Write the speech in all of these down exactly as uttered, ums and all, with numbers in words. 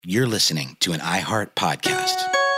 You're listening to an iHeart podcast.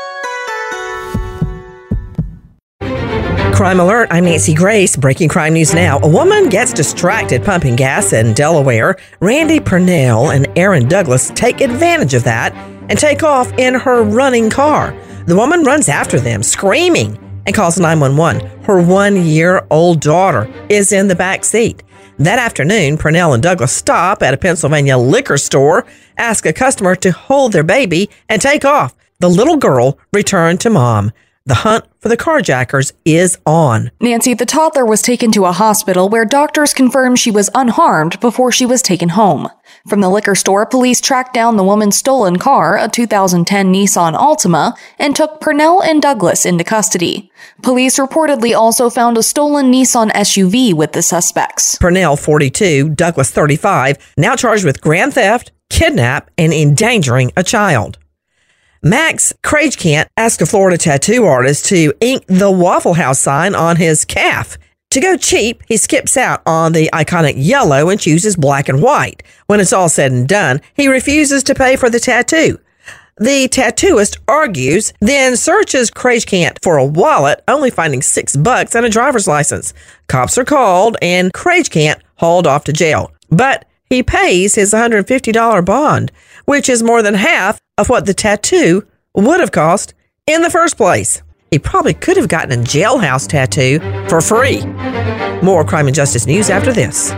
Crime Alert, I'm Nancy Grace. Breaking crime news now. A woman gets distracted pumping gas in Delaware. Randy Purnell and Aaron Douglas take advantage of that and take off in her running car. The woman runs after them, screaming, and calls nine one one. Her one-year-old daughter is in the back seat. That afternoon, Purnell and Douglas stop at a Pennsylvania liquor store, ask a customer to hold their baby, and take off. The little girl returned to mom. The hunt for the carjackers is on. Nancy, the toddler was taken to a hospital where doctors confirmed she was unharmed before she was taken home. From the liquor store, police tracked down the woman's stolen car, a two thousand ten Nissan Altima, and took Purnell and Douglas into custody. Police reportedly also found a stolen Nissan S U V with the suspects. Purnell, forty-two, Douglas, thirty-five, now charged with grand theft, kidnap, and endangering a child. Max Krajcant asked a Florida tattoo artist to ink the Waffle House sign on his calf. To go cheap, he skips out on the iconic yellow and chooses black and white. When it's all said and done, he refuses to pay for the tattoo. The tattooist argues, then searches Krajcant for a wallet, only finding six bucks and a driver's license. Cops are called and Krajcant hauled off to jail. But he pays his one hundred fifty dollars bond, which is more than half of what the tattoo would have cost in the first place. He probably could have gotten a jailhouse tattoo for free. More crime and justice news after this.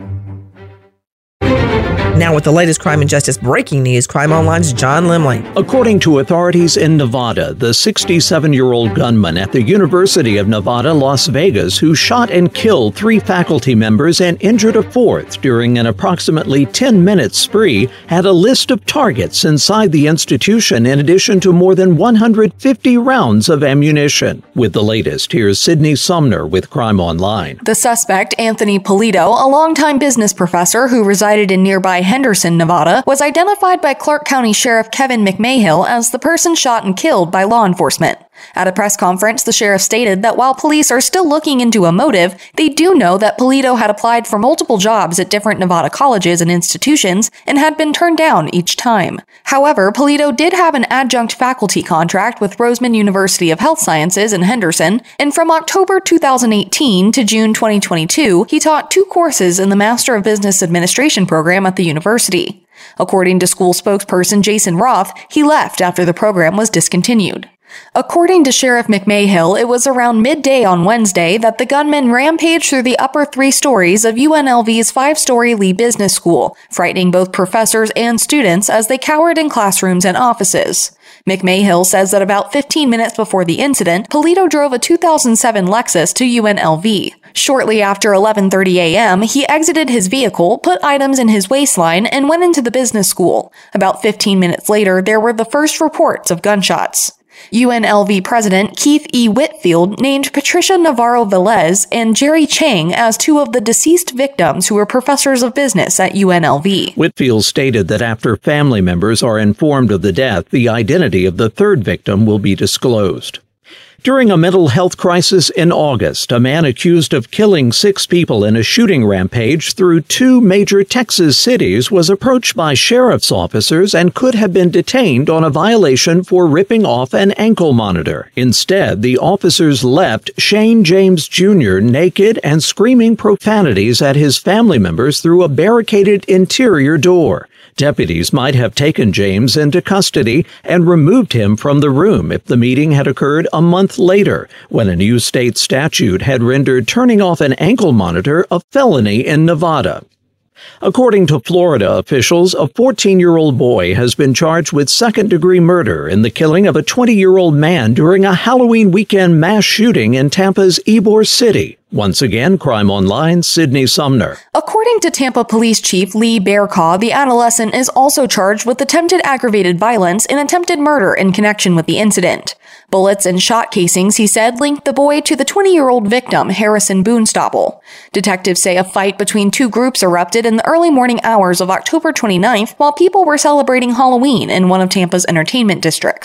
Now with the latest crime and justice breaking news, Crime Online's John Limley. According to authorities in Nevada, the sixty-seven-year-old gunman at the University of Nevada, Las Vegas, who shot and killed three faculty members and injured a fourth during an approximately ten-minute spree, had a list of targets inside the institution in addition to more than one hundred fifty rounds of ammunition. With the latest, here's Sydney Sumner with Crime Online. The suspect, Anthony Polito, a longtime business professor who resided in nearby Henderson, Nevada, was identified by Clark County Sheriff Kevin McMahill as the person shot and killed by law enforcement. At a press conference, the sheriff stated that while police are still looking into a motive, they do know that Polito had applied for multiple jobs at different Nevada colleges and institutions and had been turned down each time. However, Polito did have an adjunct faculty contract with Roseman University of Health Sciences in Henderson, and from October two thousand eighteen to June twenty twenty-two, he taught two courses in the Master of Business Administration program at the university. According to school spokesperson Jason Roth, he left after the program was discontinued. According to Sheriff McMahill, it was around midday on Wednesday that the gunman rampaged through the upper three stories of U N L V's five-story Lee Business School, frightening both professors and students as they cowered in classrooms and offices. McMahill says that about fifteen minutes before the incident, Polito drove a two thousand seven Lexus to U N L V. Shortly after eleven thirty a.m., he exited his vehicle, put items in his waistline, and went into the business school. About fifteen minutes later, there were the first reports of gunshots. U N L V President Keith E. Whitfield named Patricia Navarro-Velez and Jerry Chang as two of the deceased victims who were professors of business at U N L V. Whitfield stated that after family members are informed of the death, the identity of the third victim will be disclosed. During a mental health crisis in August, a man accused of killing six people in a shooting rampage through two major Texas cities was approached by sheriff's officers and could have been detained on a violation for ripping off an ankle monitor. Instead, the officers left Shane James Junior naked and screaming profanities at his family members through a barricaded interior door. Deputies might have taken James into custody and removed him from the room if the meeting had occurred a month later, when a new state statute had rendered turning off an ankle monitor a felony in Nevada. According to Florida officials, a fourteen-year-old boy has been charged with second-degree murder in the killing of a twenty-year-old man during a Halloween weekend mass shooting in Tampa's Ybor City. Once again, Crime Online, Sydney Sumner. According to Tampa Police Chief Lee Bearcaw, the adolescent is also charged with attempted aggravated violence and attempted murder in connection with the incident. Bullets and shot casings, he said, linked the boy to the twenty-year-old victim, Harrison Boonstapple. Detectives say a fight between two groups erupted in the early morning hours of October twenty-ninth while people were celebrating Halloween in one of Tampa's entertainment districts.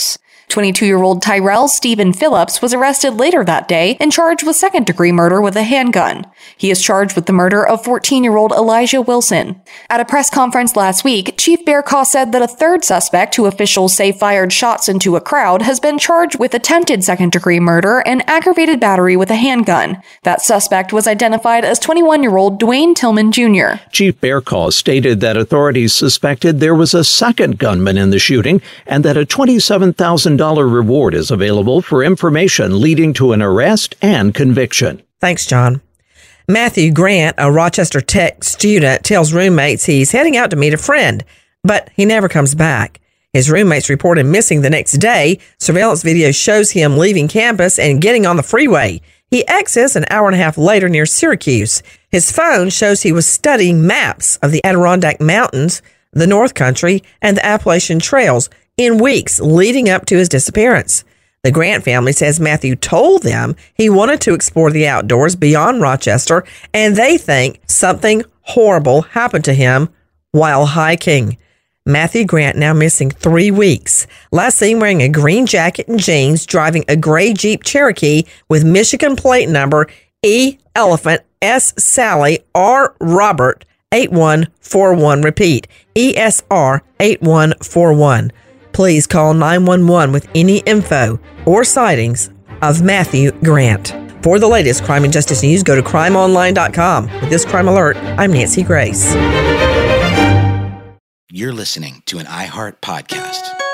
twenty-two-year-old Tyrell Stephen Phillips was arrested later that day and charged with second-degree murder with a handgun. He is charged with the murder of fourteen-year-old Elijah Wilson. At a press conference last week, Chief Bearcaw said that a third suspect who officials say fired shots into a crowd has been charged with attempted second-degree murder and aggravated battery with a handgun. That suspect was identified as twenty-one-year-old Dwayne Tillman Junior Chief Bearcaw stated that authorities suspected there was a second gunman in the shooting and that a twenty-seven thousand dollars reward is available for information leading to an arrest and conviction. Thanks, John. Matthew Grant, a Rochester Tech student, tells roommates he's heading out to meet a friend, but he never comes back. His roommates report him missing the next day. Surveillance video shows him leaving campus and getting on the freeway. He exits an hour and a half later near Syracuse. His phone shows he was studying maps of the Adirondack Mountains, the North Country, and the Appalachian Trails in weeks leading up to his disappearance. The Grant family says Matthew told them he wanted to explore the outdoors beyond Rochester, and they think something horrible happened to him while hiking. Matthew Grant now missing three weeks. Last seen wearing a green jacket and jeans, driving a gray Jeep Cherokee with Michigan plate number E Elephant S Sally R Robert eight one four one. Repeat, E S R eight one four one. Please call nine one one with any info or sightings of Matthew Grant. For the latest crime and justice news, go to crime online dot com. With this crime alert, I'm Nancy Grace. You're listening to an iHeart podcast.